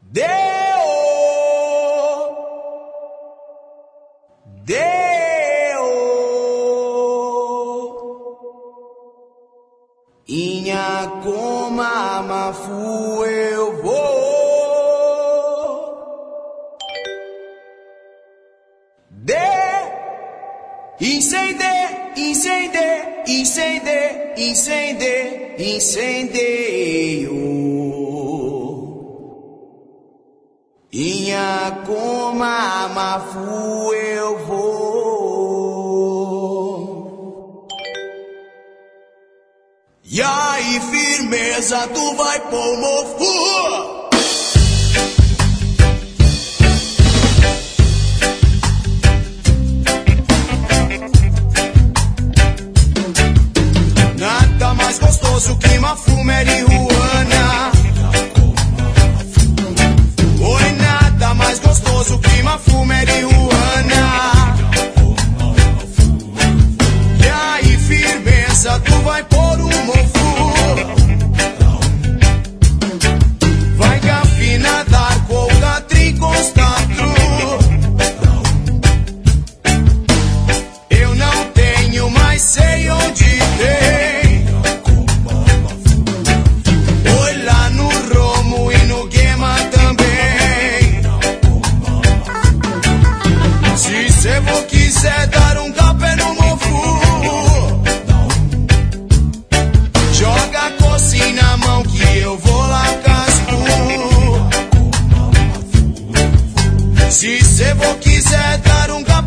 Deu, deu, inha coma mafu eu vou. Incendeio. Inha coma mafu eu vou. E aí, firmeza, tu vai pôr mofu. Nada mais gostoso que mafu marihuana. Oi, nada mais gostoso que mafu marihuana. E aí, firmeza, tu vai pôr um mofu. Vai gafina dar colga triconstantro. Eu não tenho, mas sei onde tem. Se vou quiser dar um capé no mofu, joga a cocinha na mão que eu vou lá casco. Se cê vou quiser dar um capé